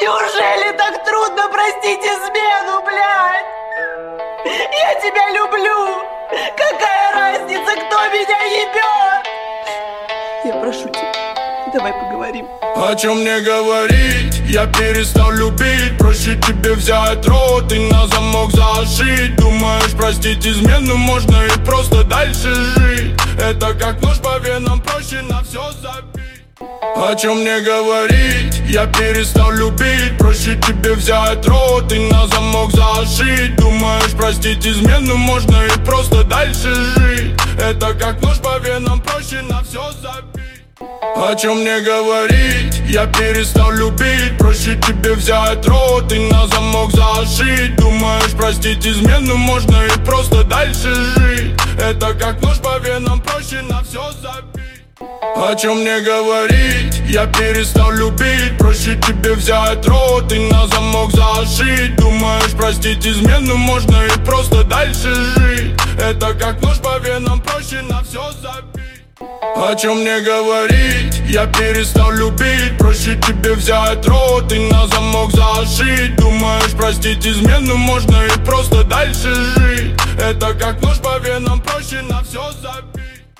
Неужели так трудно простить измену, блядь? Я тебя люблю! Какая разница, кто меня ебет? Я прошу тебя, давай поговорим. О чем мне говорить? Я перестал любить. Проще тебе взять рот и на замок зашить. Думаешь, простить измену можно и просто дальше жить. Это как нож по венам, проще на все забить. О чем мне говорить? Я перестал любить. Проще тебе взять рот и на замок зашить. Думаешь, простить измену можно и просто дальше жить. Это как нож по венам, проще на все забить. О чем мне говорить? Я перестал любить. Проще тебе взять рот и на замок зашить. Думаешь, простить измену можно и просто дальше жить. Это как нож по венам, проще на все забить. О чем мне говорить? Я перестал любить. Проще тебе взять рот и на замок зашить. Думаешь, простить измену можно и просто дальше жить. Это как нож по венам, проще на все забить. О чем мне говорить? Я перестал любить. Проще тебе взять рот и на замок зашить. Думаешь, простить измену можно и просто дальше жить. Это как нож по венам, проще на все забить.